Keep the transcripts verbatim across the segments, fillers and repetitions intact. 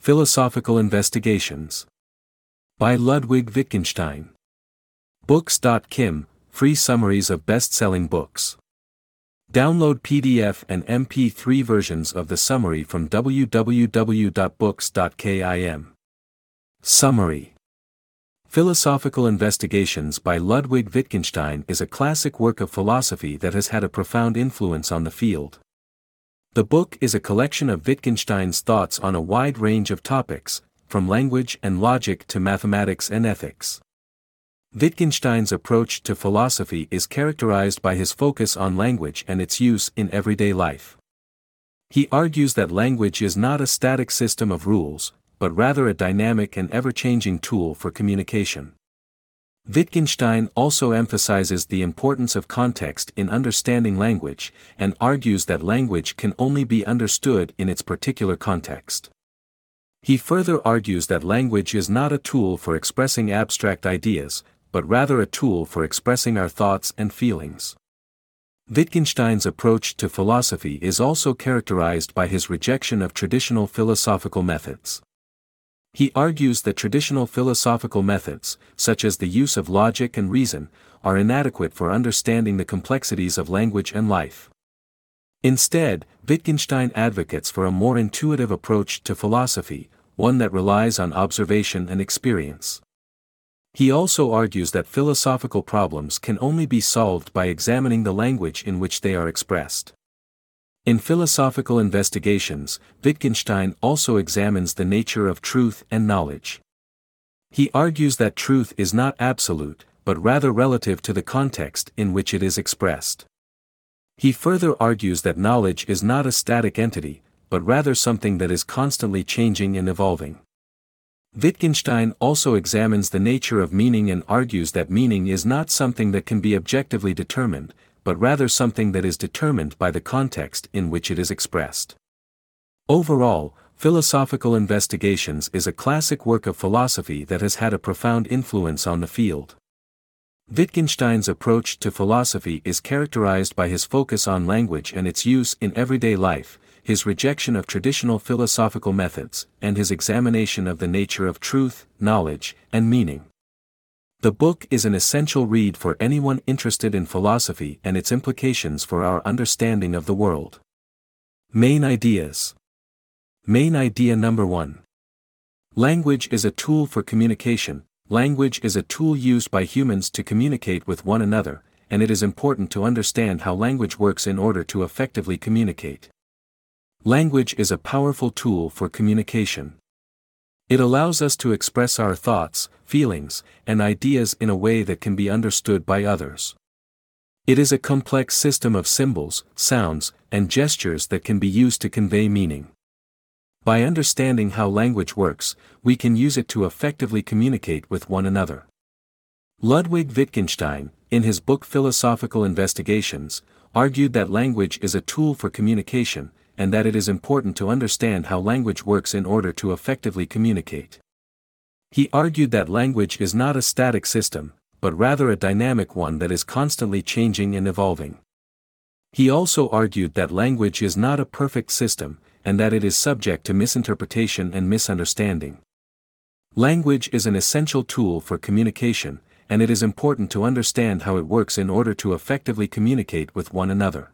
Philosophical Investigations. By Ludwig Wittgenstein. Books dot kim, free summaries of best-selling books. Download P D F and M P three versions of the summary from w w w dot books dot kim. Summary. Philosophical Investigations by Ludwig Wittgenstein is a classic work of philosophy that has had a profound influence on the field. The book is a collection of Wittgenstein's thoughts on a wide range of topics, from language and logic to mathematics and ethics. Wittgenstein's approach to philosophy is characterized by his focus on language and its use in everyday life. He argues that language is not a static system of rules, but rather a dynamic and ever-changing tool for communication. Wittgenstein also emphasizes the importance of context in understanding language, and argues that language can only be understood in its particular context. He further argues that language is not a tool for expressing abstract ideas, but rather a tool for expressing our thoughts and feelings. Wittgenstein's approach to philosophy is also characterized by his rejection of traditional philosophical methods. He argues that traditional philosophical methods, such as the use of logic and reason, are inadequate for understanding the complexities of language and life. Instead, Wittgenstein advocates for a more intuitive approach to philosophy, one that relies on observation and experience. He also argues that philosophical problems can only be solved by examining the language in which they are expressed. In Philosophical Investigations, Wittgenstein also examines the nature of truth and knowledge. He argues that truth is not absolute, but rather relative to the context in which it is expressed. He further argues that knowledge is not a static entity, but rather something that is constantly changing and evolving. Wittgenstein also examines the nature of meaning and argues that meaning is not something that can be objectively determined, but rather something that is determined by the context in which it is expressed. Overall, Philosophical Investigations is a classic work of philosophy that has had a profound influence on the field. Wittgenstein's approach to philosophy is characterized by his focus on language and its use in everyday life, his rejection of traditional philosophical methods, and his examination of the nature of truth, knowledge, and meaning. The book is an essential read for anyone interested in philosophy and its implications for our understanding of the world. Main ideas. Main idea number one. Language is a tool for communication. Language is a tool used by humans to communicate with one another, and it is important to understand how language works in order to effectively communicate. Language is a powerful tool for communication. It allows us to express our thoughts, feelings, and ideas in a way that can be understood by others. It is a complex system of symbols, sounds, and gestures that can be used to convey meaning. By understanding how language works, we can use it to effectively communicate with one another. Ludwig Wittgenstein, in his book Philosophical Investigations, argued that language is a tool for communication, and that it is important to understand how language works in order to effectively communicate. He argued that language is not a static system, but rather a dynamic one that is constantly changing and evolving. He also argued that language is not a perfect system, and that it is subject to misinterpretation and misunderstanding. Language is an essential tool for communication, and it is important to understand how it works in order to effectively communicate with one another.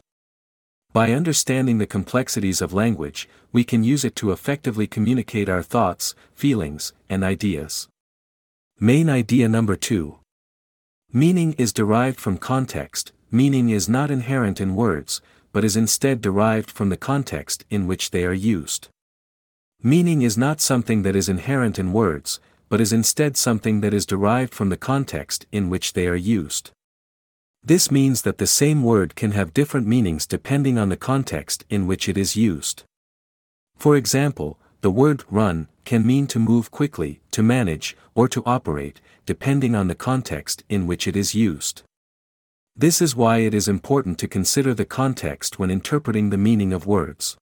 By understanding the complexities of language, we can use it to effectively communicate our thoughts, feelings, and ideas. Main idea number two. Meaning is derived from context. Meaning is not inherent in words, but is instead derived from the context in which they are used. Meaning is not something that is inherent in words, but is instead something that is derived from the context in which they are used. This means that the same word can have different meanings depending on the context in which it is used. For example, the word run can mean to move quickly, to manage, or to operate, depending on the context in which it is used. This is why it is important to consider the context when interpreting the meaning of words.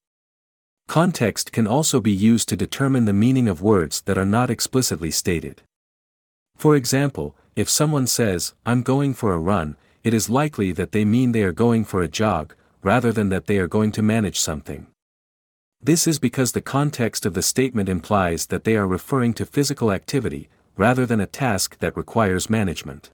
Context can also be used to determine the meaning of words that are not explicitly stated. For example, if someone says, "I'm going for a run," it is likely that they mean they are going for a jog, rather than that they are going to manage something. This is because the context of the statement implies that they are referring to physical activity, rather than a task that requires management.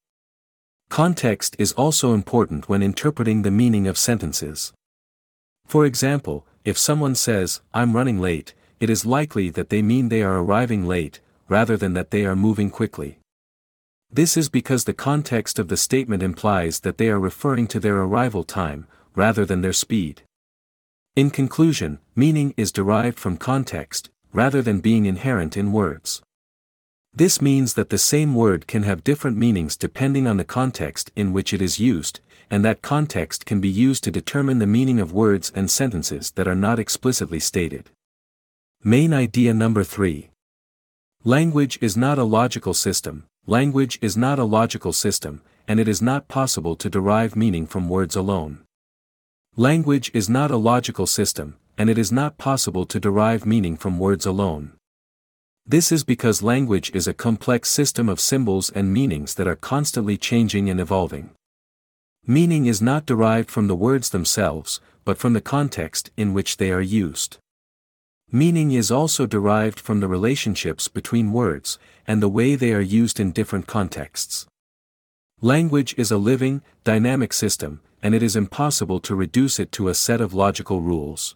Context is also important when interpreting the meaning of sentences. For example, if someone says, "I'm running late," it is likely that they mean they are arriving late, rather than that they are moving quickly. This is because the context of the statement implies that they are referring to their arrival time, rather than their speed. In conclusion, meaning is derived from context, rather than being inherent in words. This means that the same word can have different meanings depending on the context in which it is used, and that context can be used to determine the meaning of words and sentences that are not explicitly stated. Main idea number three. Language is not a logical system. Language is not a logical system, and it is not possible to derive meaning from words alone. Language is not a logical system, and it is not possible to derive meaning from words alone. This is because language is a complex system of symbols and meanings that are constantly changing and evolving. Meaning is not derived from the words themselves, but from the context in which they are used. Meaning is also derived from the relationships between words, and the way they are used in different contexts. Language is a living, dynamic system, and it is impossible to reduce it to a set of logical rules.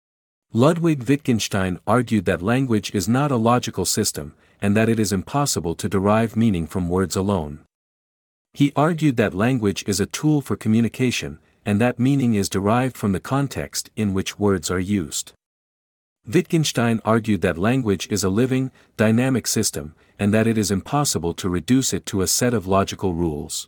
Ludwig Wittgenstein argued that language is not a logical system, and that it is impossible to derive meaning from words alone. He argued that language is a tool for communication, and that meaning is derived from the context in which words are used. Wittgenstein argued that language is a living, dynamic system, and that it is impossible to reduce it to a set of logical rules.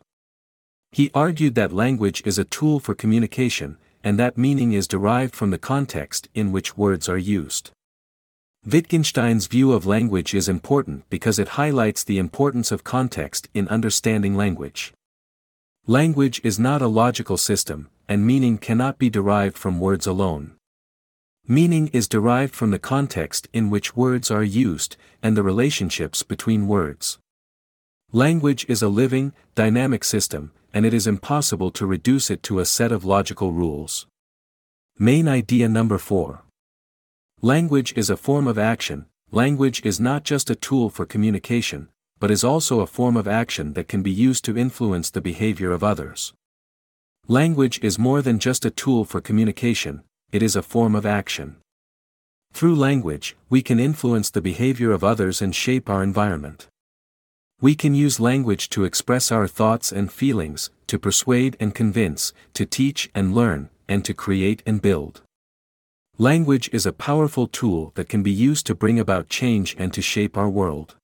He argued that language is a tool for communication, and that meaning is derived from the context in which words are used. Wittgenstein's view of language is important because it highlights the importance of context in understanding language. Language is not a logical system, and meaning cannot be derived from words alone. Meaning is derived from the context in which words are used, and the relationships between words. Language is a living, dynamic system, and it is impossible to reduce it to a set of logical rules. Main idea number four. Language is a form of action. Language is not just a tool for communication, but is also a form of action that can be used to influence the behavior of others. Language is more than just a tool for communication, it is a form of action. Through language, we can influence the behavior of others and shape our environment. We can use language to express our thoughts and feelings, to persuade and convince, to teach and learn, and to create and build. Language is a powerful tool that can be used to bring about change and to shape our world.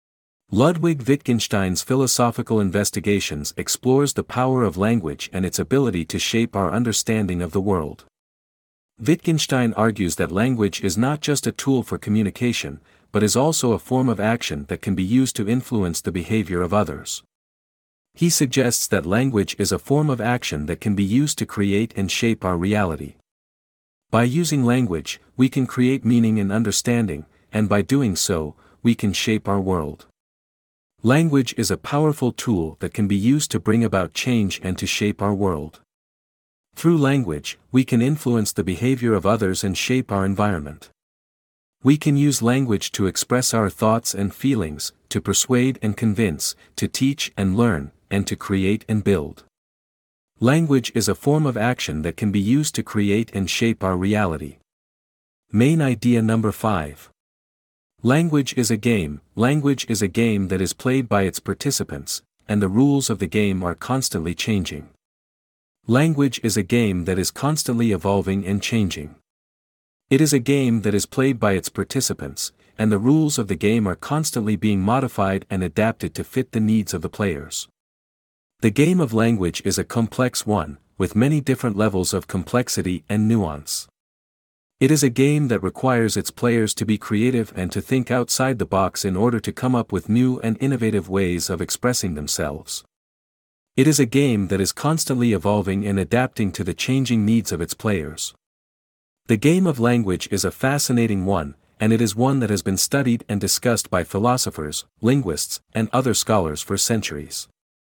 Ludwig Wittgenstein's philosophical investigations explores the power of language and its ability to shape our understanding of the world. Wittgenstein argues that language is not just a tool for communication, but is also a form of action that can be used to influence the behavior of others. He suggests that language is a form of action that can be used to create and shape our reality. By using language, we can create meaning and understanding, and by doing so, we can shape our world. Language is a powerful tool that can be used to bring about change and to shape our world. Through language, we can influence the behavior of others and shape our environment. We can use language to express our thoughts and feelings, to persuade and convince, to teach and learn, and to create and build. Language is a form of action that can be used to create and shape our reality. Main idea number five. Language is a game. Language is a game that is played by its participants, and the rules of the game are constantly changing. Language is a game that is constantly evolving and changing. It is a game that is played by its participants, and the rules of the game are constantly being modified and adapted to fit the needs of the players. The game of language is a complex one, with many different levels of complexity and nuance. It is a game that requires its players to be creative and to think outside the box in order to come up with new and innovative ways of expressing themselves. It is a game that is constantly evolving and adapting to the changing needs of its players. The game of language is a fascinating one, and it is one that has been studied and discussed by philosophers, linguists, and other scholars for centuries.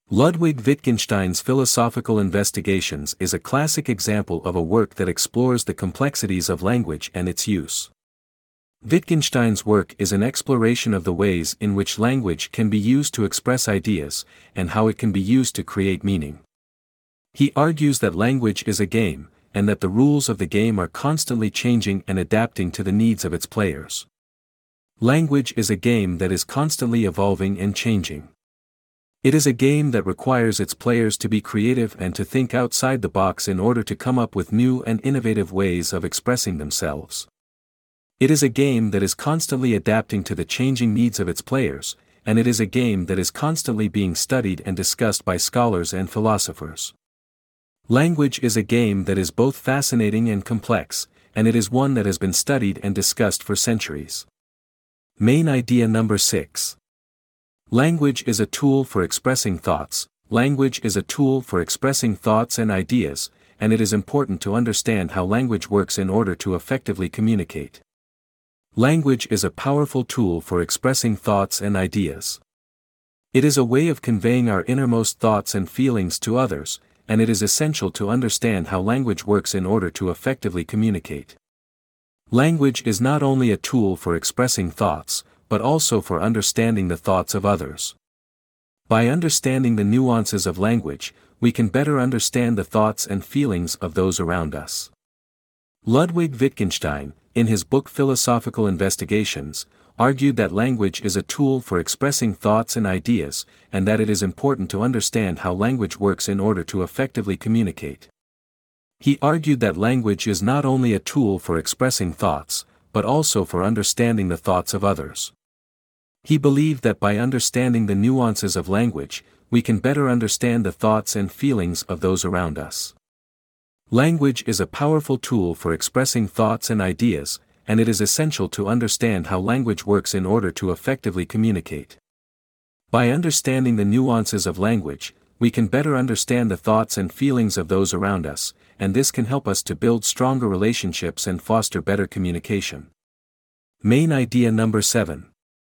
Ludwig Wittgenstein's Philosophical Investigations is a classic example of a work that explores the complexities of language and its use. Wittgenstein's work is an exploration of the ways in which language can be used to express ideas, and how it can be used to create meaning. He argues that language is a game, and that the rules of the game are constantly changing and adapting to the needs of its players. Language is a game that is constantly evolving and changing. It is a game that requires its players to be creative and to think outside the box in order to come up with new and innovative ways of expressing themselves. It is a game that is constantly adapting to the changing needs of its players, and it is a game that is constantly being studied and discussed by scholars and philosophers. Language is a game that is both fascinating and complex, and it is one that has been studied and discussed for centuries. Main idea number six. Language is a tool for expressing thoughts. Language is a tool for expressing thoughts and ideas, and it is important to understand how language works in order to effectively communicate. Language is a powerful tool for expressing thoughts and ideas. It is a way of conveying our innermost thoughts and feelings to others, and it is essential to understand how language works in order to effectively communicate. Language is not only a tool for expressing thoughts, but also for understanding the thoughts of others. By understanding the nuances of language, we can better understand the thoughts and feelings of those around us. Ludwig Wittgenstein, in his book Philosophical Investigations, argued that language is a tool for expressing thoughts and ideas, and that it is important to understand how language works in order to effectively communicate. He argued that language is not only a tool for expressing thoughts, but also for understanding the thoughts of others. He believed that by understanding the nuances of language, we can better understand the thoughts and feelings of those around us. Language is a powerful tool for expressing thoughts and ideas, and it is essential to understand how language works in order to effectively communicate. By understanding the nuances of language, we can better understand the thoughts and feelings of those around us, and this can help us to build stronger relationships and foster better communication. Main idea number seven.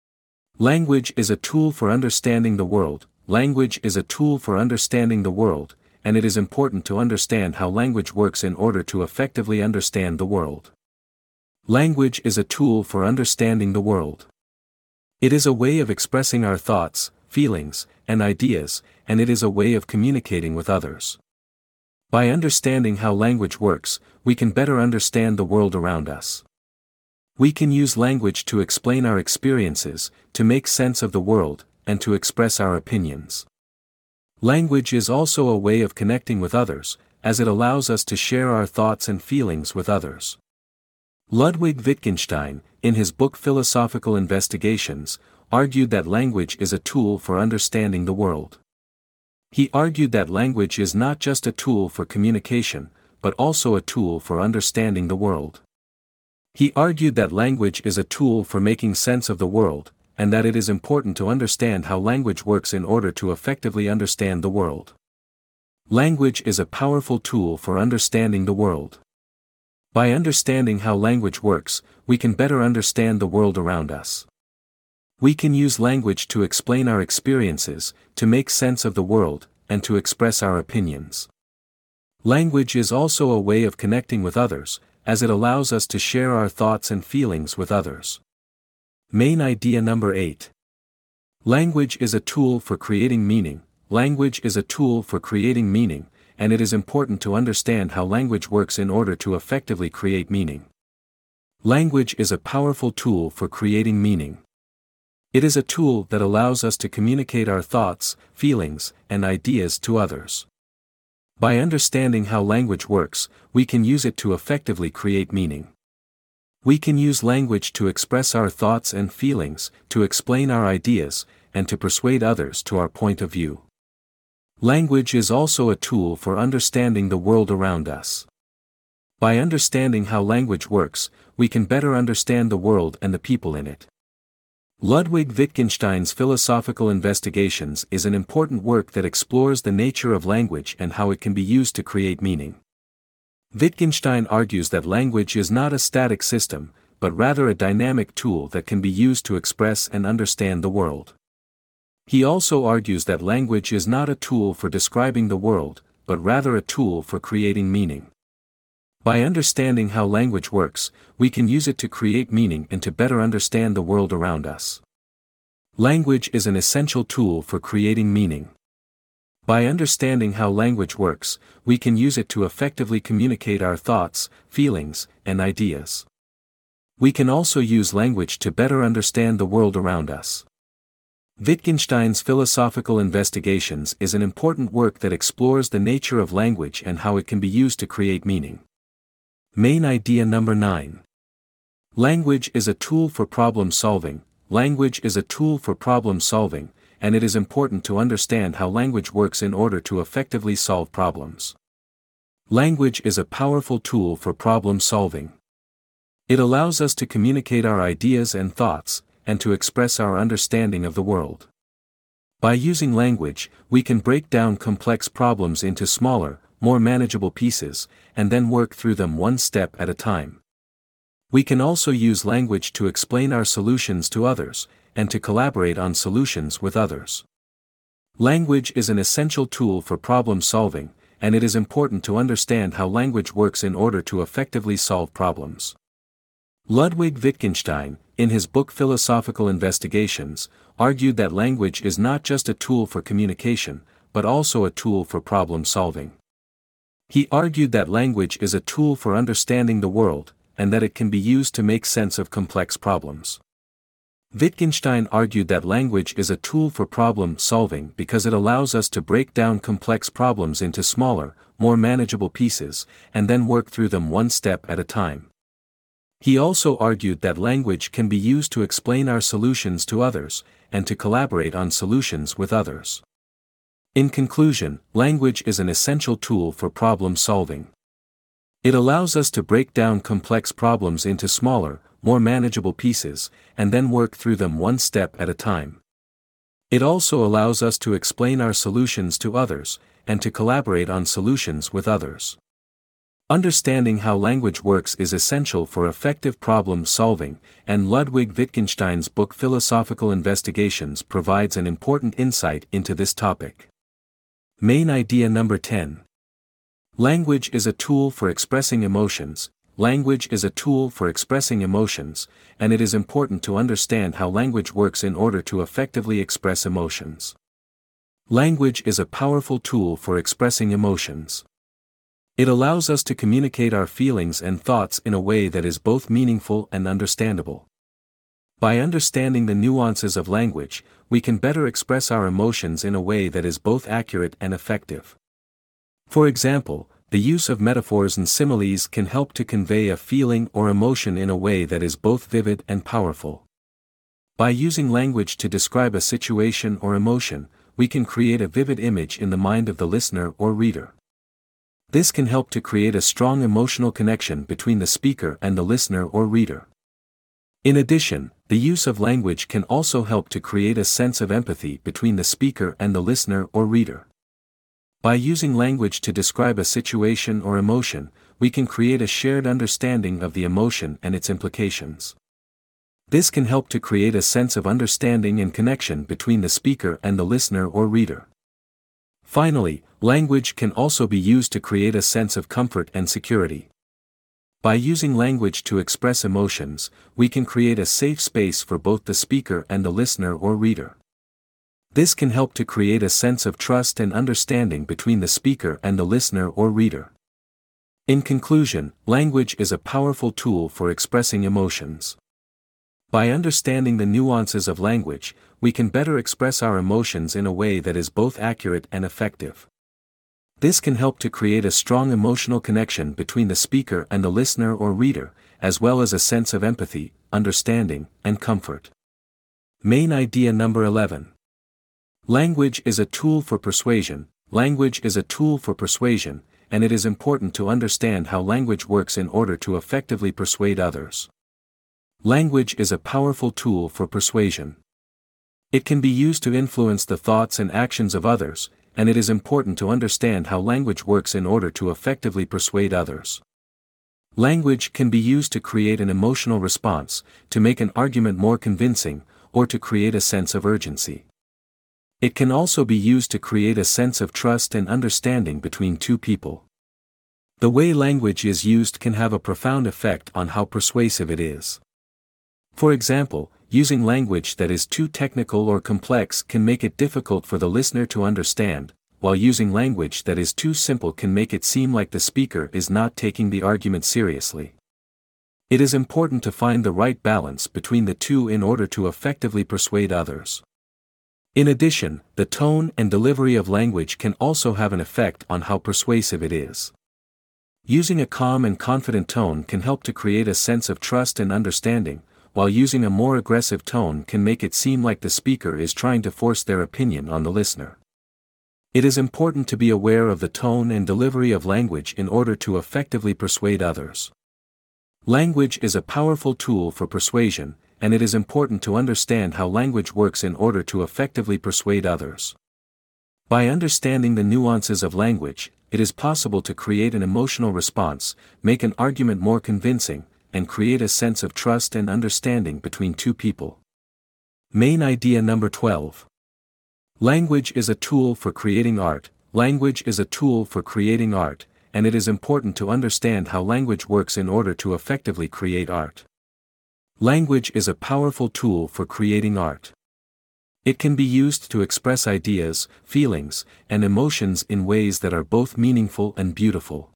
Language is a tool for understanding the world. Language is a tool for understanding the world, and it is important to understand how language works in order to effectively understand the world. Language is a tool for understanding the world. It is a way of expressing our thoughts, feelings, and ideas, and it is a way of communicating with others. By understanding how language works, we can better understand the world around us. We can use language to explain our experiences, to make sense of the world, and to express our opinions. Language is also a way of connecting with others, as it allows us to share our thoughts and feelings with others. Ludwig Wittgenstein, in his book Philosophical Investigations, argued that language is a tool for understanding the world. He argued that language is not just a tool for communication, but also a tool for understanding the world. He argued that language is a tool for making sense of the world, and that it is important to understand how language works in order to effectively understand the world. Language is a powerful tool for understanding the world. By understanding how language works, we can better understand the world around us. We can use language to explain our experiences, to make sense of the world, and to express our opinions. Language is also a way of connecting with others, as it allows us to share our thoughts and feelings with others. Main idea number eight. Language is a tool for creating meaning. Language is a tool for creating meaning, and it is important to understand how language works in order to effectively create meaning. Language is a powerful tool for creating meaning. It is a tool that allows us to communicate our thoughts, feelings, and ideas to others. By understanding how language works, we can use it to effectively create meaning. We can use language to express our thoughts and feelings, to explain our ideas, and to persuade others to our point of view. Language is also a tool for understanding the world around us. By understanding how language works, we can better understand the world and the people in it. Ludwig Wittgenstein's Philosophical Investigations is an important work that explores the nature of language and how it can be used to create meaning. Wittgenstein argues that language is not a static system, but rather a dynamic tool that can be used to express and understand the world. He also argues that language is not a tool for describing the world, but rather a tool for creating meaning. By understanding how language works, we can use it to create meaning and to better understand the world around us. Language is an essential tool for creating meaning. By understanding how language works, we can use it to effectively communicate our thoughts, feelings, and ideas. We can also use language to better understand the world around us. Wittgenstein's Philosophical Investigations is an important work that explores the nature of language and how it can be used to create meaning. Main idea number nine. Language is a tool for problem solving. Language is a tool for problem solving, and it is important to understand how language works in order to effectively solve problems. Language is a powerful tool for problem solving. It allows us to communicate our ideas and thoughts, and to express our understanding of the world. By using language, we can break down complex problems into smaller, more manageable pieces, and then work through them one step at a time. We can also use language to explain our solutions to others, and to collaborate on solutions with others. Language is an essential tool for problem solving, and it is important to understand how language works in order to effectively solve problems. Ludwig Wittgenstein, in his book Philosophical Investigations, argued that language is not just a tool for communication, but also a tool for problem solving. He argued that language is a tool for understanding the world, and that it can be used to make sense of complex problems. Wittgenstein argued that language is a tool for problem solving because it allows us to break down complex problems into smaller, more manageable pieces, and then work through them one step at a time. He also argued that language can be used to explain our solutions to others, and to collaborate on solutions with others. In conclusion, language is an essential tool for problem solving. It allows us to break down complex problems into smaller, more manageable pieces, and then work through them one step at a time. It also allows us to explain our solutions to others, and to collaborate on solutions with others. Understanding how language works is essential for effective problem solving, and Ludwig Wittgenstein's book Philosophical Investigations provides an important insight into this topic. Main idea number ten. Language is a tool for expressing emotions. Language is a tool for expressing emotions, and it is important to understand how language works in order to effectively express emotions. Language is a powerful tool for expressing emotions. It allows us to communicate our feelings and thoughts in a way that is both meaningful and understandable. By understanding the nuances of language, we can better express our emotions in a way that is both accurate and effective. For example, the use of metaphors and similes can help to convey a feeling or emotion in a way that is both vivid and powerful. By using language to describe a situation or emotion, we can create a vivid image in the mind of the listener or reader. This can help to create a strong emotional connection between the speaker and the listener or reader. In addition, the use of language can also help to create a sense of empathy between the speaker and the listener or reader. By using language to describe a situation or emotion, we can create a shared understanding of the emotion and its implications. This can help to create a sense of understanding and connection between the speaker and the listener or reader. Finally, language can also be used to create a sense of comfort and security. By using language to express emotions, we can create a safe space for both the speaker and the listener or reader. This can help to create a sense of trust and understanding between the speaker and the listener or reader. In conclusion, language is a powerful tool for expressing emotions. By understanding the nuances of language, we can better express our emotions in a way that is both accurate and effective. This can help to create a strong emotional connection between the speaker and the listener or reader, as well as a sense of empathy, understanding, and comfort. Main idea number eleven. Language is a tool for persuasion. Language is a tool for persuasion, and it is important to understand how language works in order to effectively persuade others. Language is a powerful tool for persuasion. It can be used to influence the thoughts and actions of others, and it is important to understand how language works in order to effectively persuade others. Language can be used to create an emotional response, to make an argument more convincing, or to create a sense of urgency. It can also be used to create a sense of trust and understanding between two people. The way language is used can have a profound effect on how persuasive it is. For example, using language that is too technical or complex can make it difficult for the listener to understand, while using language that is too simple can make it seem like the speaker is not taking the argument seriously. It is important to find the right balance between the two in order to effectively persuade others. In addition, the tone and delivery of language can also have an effect on how persuasive it is. Using a calm and confident tone can help to create a sense of trust and understanding, while using a more aggressive tone can make it seem like the speaker is trying to force their opinion on the listener. It is important to be aware of the tone and delivery of language in order to effectively persuade others. Language is a powerful tool for persuasion, and it is important to understand how language works in order to effectively persuade others. By understanding the nuances of language, it is possible to create an emotional response, make an argument more convincing, and create a sense of trust and understanding between two people. Main idea number twelve. Language is a tool for creating art. Language is a tool for creating art, and it is important to understand how language works in order to effectively create art. Language is a powerful tool for creating art. It can be used to express ideas, feelings, and emotions in ways that are both meaningful and beautiful.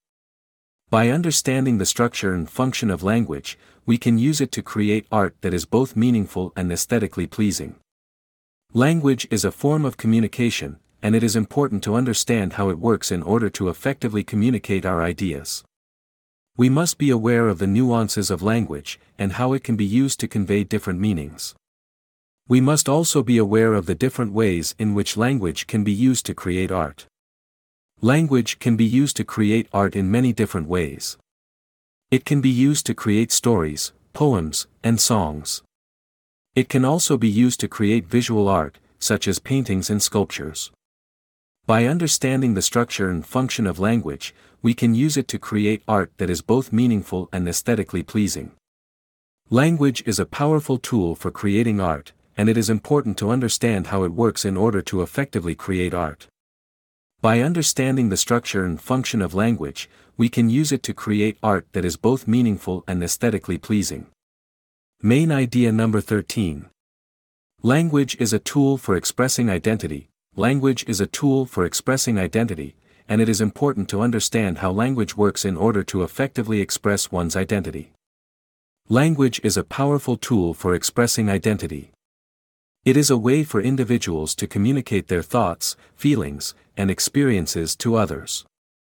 By understanding the structure and function of language, we can use it to create art that is both meaningful and aesthetically pleasing. Language is a form of communication, and it is important to understand how it works in order to effectively communicate our ideas. We must be aware of the nuances of language, and how it can be used to convey different meanings. We must also be aware of the different ways in which language can be used to create art. Language can be used to create art in many different ways. It can be used to create stories, poems, and songs. It can also be used to create visual art, such as paintings and sculptures. By understanding the structure and function of language, we can use it to create art that is both meaningful and aesthetically pleasing. Language is a powerful tool for creating art, and it is important to understand how it works in order to effectively create art. By understanding the structure and function of language, we can use it to create art that is both meaningful and aesthetically pleasing. Main idea number thirteen. Language is a tool for expressing identity. Language is a tool for expressing identity, and it is important to understand how language works in order to effectively express one's identity. Language is a powerful tool for expressing identity. It is a way for individuals to communicate their thoughts, feelings, and experiences to others.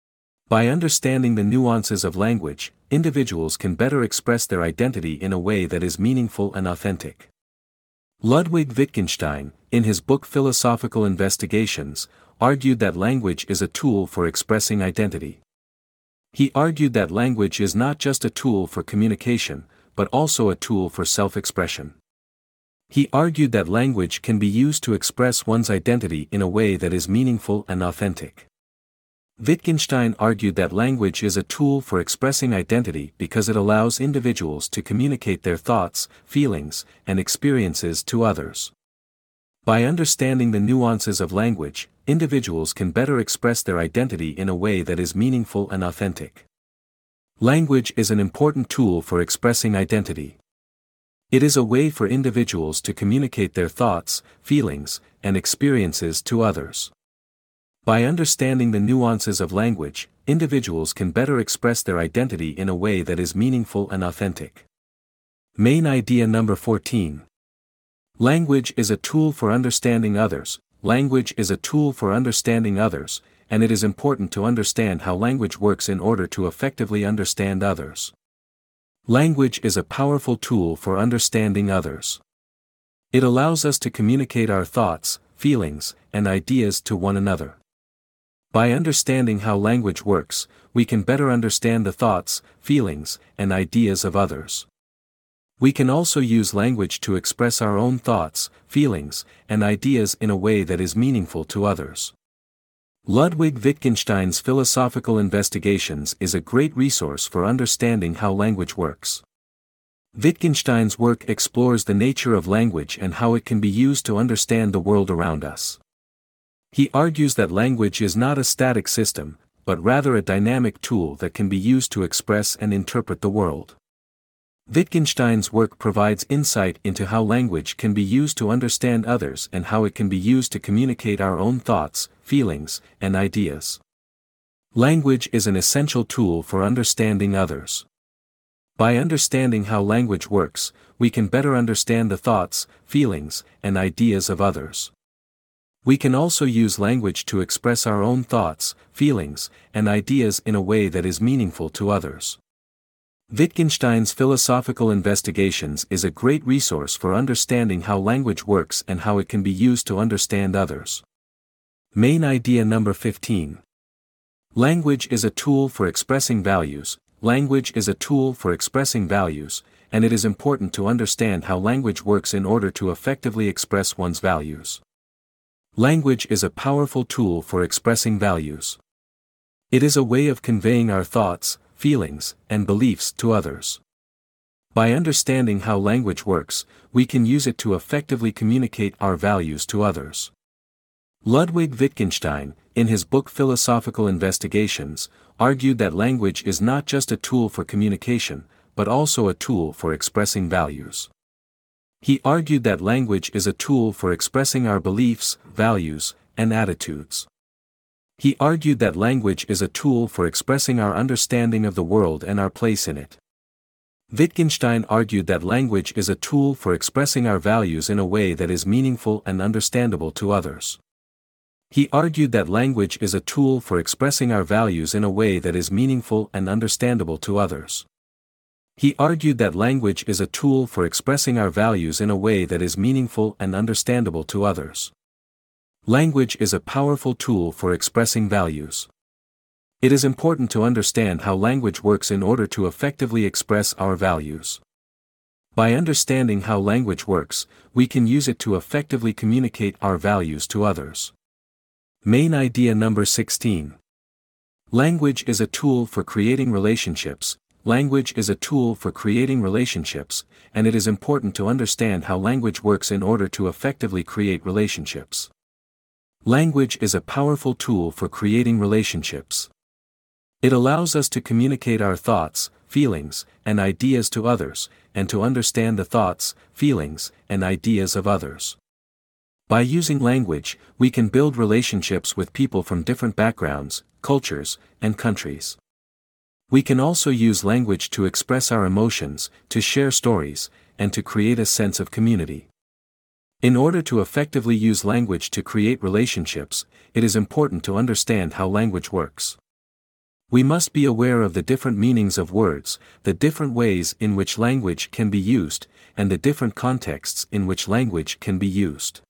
By understanding the nuances of language, individuals can better express their identity in a way that is meaningful and authentic. Ludwig Wittgenstein, in his book Philosophical Investigations, argued that language is a tool for expressing identity. He argued that language is not just a tool for communication, but also a tool for self-expression. He argued that language can be used to express one's identity in a way that is meaningful and authentic. Wittgenstein argued that language is a tool for expressing identity because it allows individuals to communicate their thoughts, feelings, and experiences to others. By understanding the nuances of language, individuals can better express their identity in a way that is meaningful and authentic. Language is an important tool for expressing identity. It is a way for individuals to communicate their thoughts, feelings, and experiences to others. By understanding the nuances of language, individuals can better express their identity in a way that is meaningful and authentic. Main idea number fourteen. Language is a tool for understanding others. Language is a tool for understanding others, and it is important to understand how language works in order to effectively understand others. Language is a powerful tool for understanding others. It allows us to communicate our thoughts, feelings, and ideas to one another. By understanding how language works, we can better understand the thoughts, feelings, and ideas of others. We can also use language to express our own thoughts, feelings, and ideas in a way that is meaningful to others. Ludwig Wittgenstein's Philosophical Investigations is a great resource for understanding how language works. Wittgenstein's work explores the nature of language and how it can be used to understand the world around us. He argues that language is not a static system, but rather a dynamic tool that can be used to express and interpret the world. Wittgenstein's work provides insight into how language can be used to understand others and how it can be used to communicate our own thoughts, feelings, and ideas. Language is an essential tool for understanding others. By understanding how language works, we can better understand the thoughts, feelings, and ideas of others. We can also use language to express our own thoughts, feelings, and ideas in a way that is meaningful to others. Wittgenstein's Philosophical Investigations is a great resource for understanding how language works and how it can be used to understand others. Main idea number fifteen. Language is a tool for expressing values. Language is a tool for expressing values, and it is important to understand how language works in order to effectively express one's values. Language is a powerful tool for expressing values. It is a way of conveying our thoughts, feelings, and beliefs to others. By understanding how language works, we can use it to effectively communicate our values to others. Ludwig Wittgenstein, in his book Philosophical Investigations, argued that language is not just a tool for communication, but also a tool for expressing values. He argued that language is a tool for expressing our beliefs, values, and attitudes. He argued that language is a tool for expressing our understanding of the world and our place in it. Wittgenstein argued that language is a tool for expressing our values in a way that is meaningful and understandable to others. He argued that language is a tool for expressing our values in a way that is meaningful and understandable to others. He argued that language is a tool for expressing our values in a way that is meaningful and understandable to others. Language is a powerful tool for expressing values. It is important to understand how language works in order to effectively express our values. By understanding how language works, we can use it to effectively communicate our values to others. Main idea number sixteen. Language is a tool for creating relationships. Language is a tool for creating relationships, and it is important to understand how language works in order to effectively create relationships. Language is a powerful tool for creating relationships. It allows us to communicate our thoughts, feelings, and ideas to others, and to understand the thoughts, feelings, and ideas of others. By using language, we can build relationships with people from different backgrounds, cultures, and countries. We can also use language to express our emotions, to share stories, and to create a sense of community. In order to effectively use language to create relationships, it is important to understand how language works. We must be aware of the different meanings of words, the different ways in which language can be used, and the different contexts in which language can be used.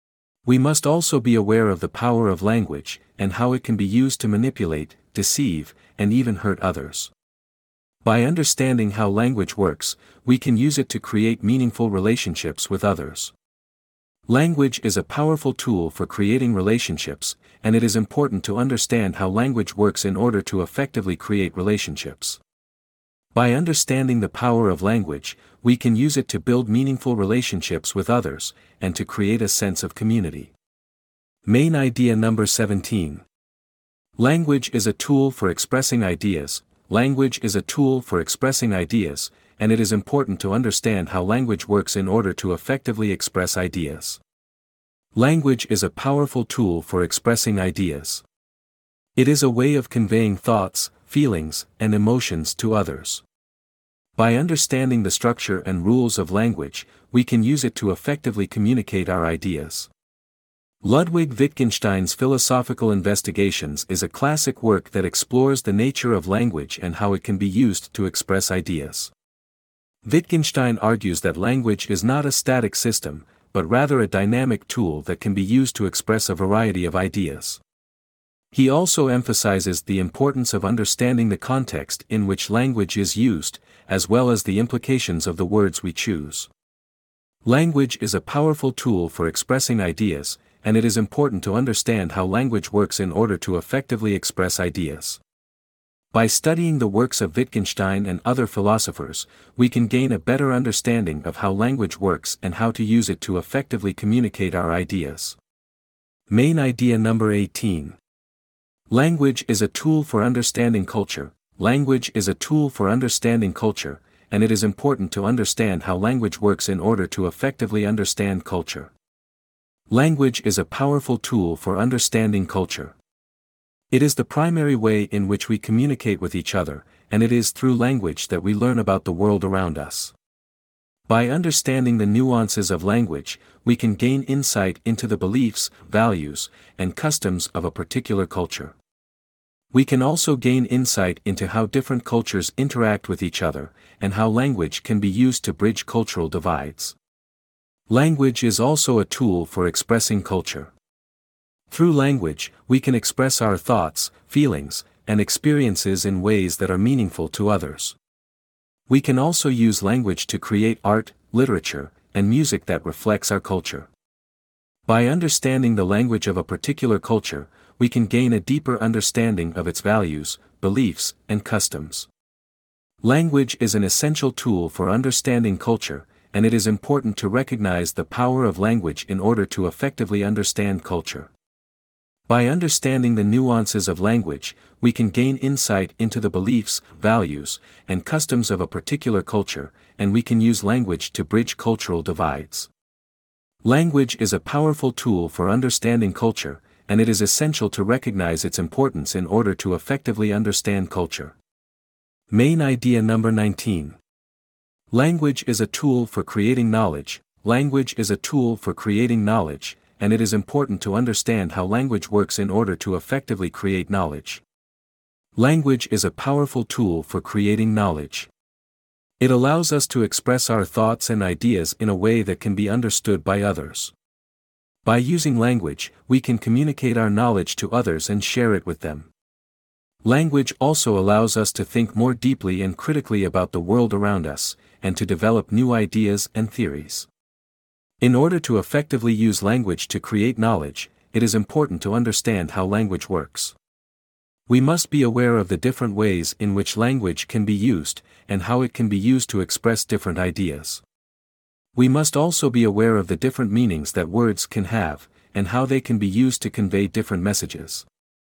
We must also be aware of the power of language, and how it can be used to manipulate, deceive, and even hurt others. By understanding how language works, we can use it to create meaningful relationships with others. Language is a powerful tool for creating relationships, and it is important to understand how language works in order to effectively create relationships. By understanding the power of language, we can use it to build meaningful relationships with others, and to create a sense of community. Main idea number seventeen. Language is a tool for expressing ideas. Language is a tool for expressing ideas, and it is important to understand how language works in order to effectively express ideas. Language is a powerful tool for expressing ideas. It is a way of conveying thoughts, feelings, and emotions to others. By understanding the structure and rules of language, we can use it to effectively communicate our ideas. Ludwig Wittgenstein's Philosophical Investigations is a classic work that explores the nature of language and how it can be used to express ideas. Wittgenstein argues that language is not a static system, but rather a dynamic tool that can be used to express a variety of ideas. He also emphasizes the importance of understanding the context in which language is used, as well as the implications of the words we choose. Language is a powerful tool for expressing ideas, and it is important to understand how language works in order to effectively express ideas. By studying the works of Wittgenstein and other philosophers, we can gain a better understanding of how language works and how to use it to effectively communicate our ideas. Main idea number eighteen. Language is a tool for understanding culture. Language is a tool for understanding culture, and it is important to understand how language works in order to effectively understand culture. Language is a powerful tool for understanding culture. It is the primary way in which we communicate with each other, and it is through language that we learn about the world around us. By understanding the nuances of language, we can gain insight into the beliefs, values, and customs of a particular culture. We can also gain insight into how different cultures interact with each other, and how language can be used to bridge cultural divides. Language is also a tool for expressing culture. Through language, we can express our thoughts, feelings, and experiences in ways that are meaningful to others. We can also use language to create art, literature, and music that reflects our culture. By understanding the language of a particular culture, we can gain a deeper understanding of its values, beliefs, and customs. Language is an essential tool for understanding culture, and it is important to recognize the power of language in order to effectively understand culture. By understanding the nuances of language, we can gain insight into the beliefs, values, and customs of a particular culture, and we can use language to bridge cultural divides. Language is a powerful tool for understanding culture, and it is essential to recognize its importance in order to effectively understand culture. Main idea number nineteen. Language is a tool for creating knowledge. Language is a tool for creating knowledge, and it is important to understand how language works in order to effectively create knowledge. Language is a powerful tool for creating knowledge. It allows us to express our thoughts and ideas in a way that can be understood by others. By using language, we can communicate our knowledge to others and share it with them. Language also allows us to think more deeply and critically about the world around us, and to develop new ideas and theories. In order to effectively use language to create knowledge, it is important to understand how language works. We must be aware of the different ways in which language can be used, and how it can be used to express different ideas. We must also be aware of the different meanings that words can have, and how they can be used to convey different messages.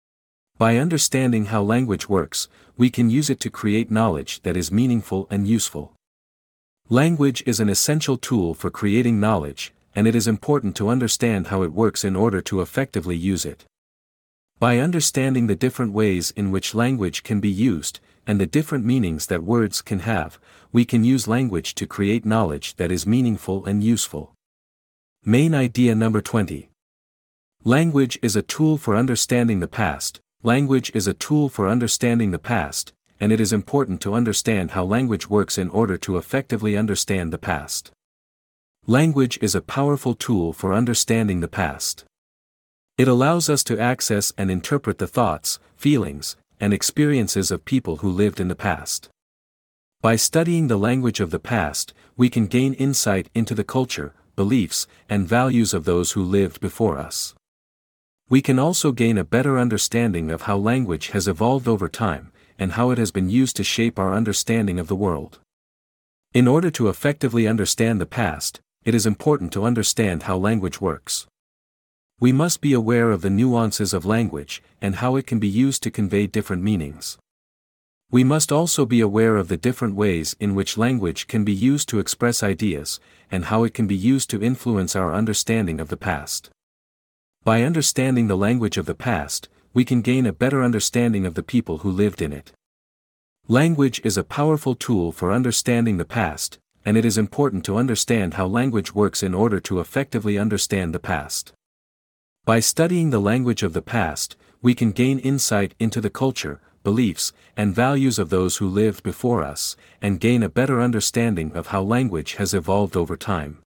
By understanding how language works, we can use it to create knowledge that is meaningful and useful. Language is an essential tool for creating knowledge, and it is important to understand how it works in order to effectively use it. By understanding the different ways in which language can be used, and the different meanings that words can have, we can use language to create knowledge that is meaningful and useful. Main idea number twenty. Language is a tool for understanding the past. Language is a tool for understanding the past, and it is important to understand how language works in order to effectively understand the past. Language is a powerful tool for understanding the past. It allows us to access and interpret the thoughts, feelings, and experiences of people who lived in the past. By studying the language of the past, we can gain insight into the culture, beliefs, and values of those who lived before us. We can also gain a better understanding of how language has evolved over time, and how it has been used to shape our understanding of the world. In order to effectively understand the past, it is important to understand how language works. We must be aware of the nuances of language, and how it can be used to convey different meanings. We must also be aware of the different ways in which language can be used to express ideas, and how it can be used to influence our understanding of the past. By understanding the language of the past, we can gain a better understanding of the people who lived in it. Language is a powerful tool for understanding the past, and it is important to understand how language works in order to effectively understand the past. By studying the language of the past, we can gain insight into the culture, beliefs, and values of those who lived before us, and gain a better understanding of how language has evolved over time.